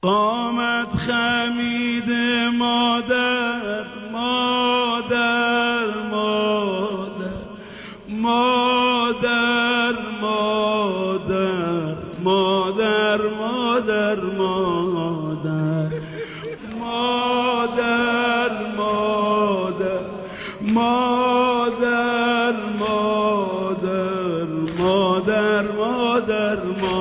قامت خمید مادر مادر مادر مادر مادر مادر مادر مادر مادر مادر مادر مادر مادر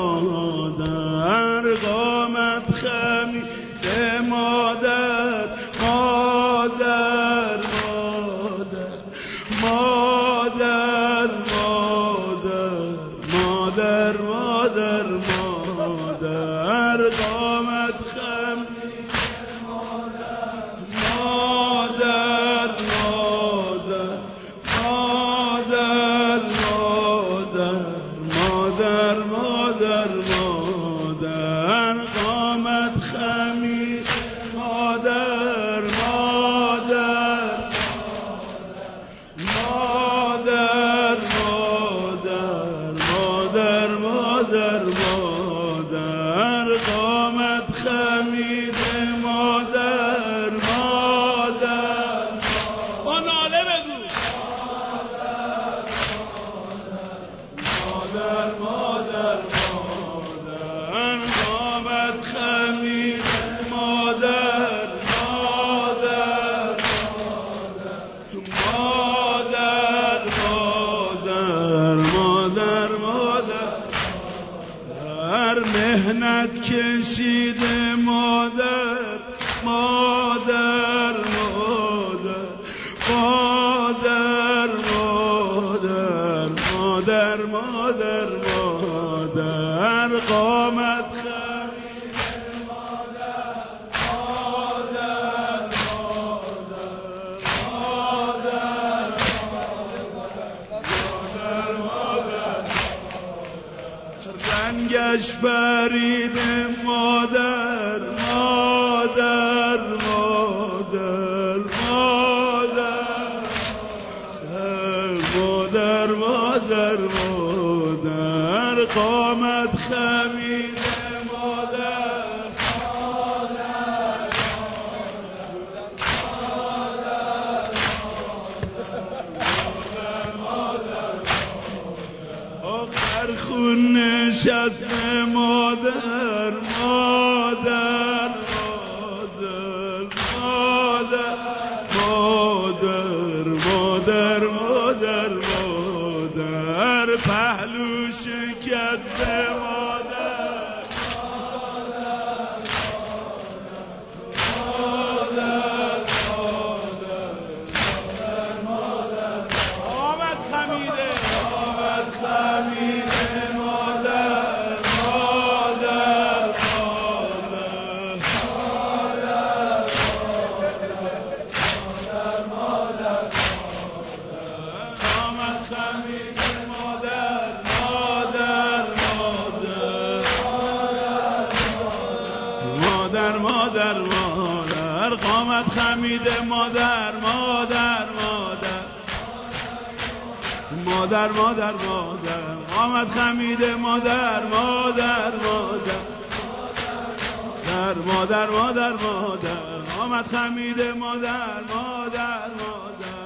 مادر قامت خمید مادر مادر مادر مادر مادر مادر قامت خمید مادر مادر مادر مادر مادر مادر قامت خمید مادر مادر مادر مادر مادر مادر قامت خمید مادر مادر با ناله بگو مادر مادر مادر قامت خمید مادر مادر مادر مادر مادر هر مهنت کشید مادر مادر مادر مادر مادر مادر مادر قامت خمید مادر مادر رنگش برید مادر مادر مادر مادر مادر مادر قامت خمید مادر آخر خون نشست مادر مادر مادر مادر مادر مادر مادر پهلو شکست مادر قامت خمیده مادر مادر قامت خمید مادر مادر مادر مادر مادر قامت خمید مادر مادر مادر مادر مادر قامت خمید مادر مادر مادر مادر مادر قامت خمید مادر مادر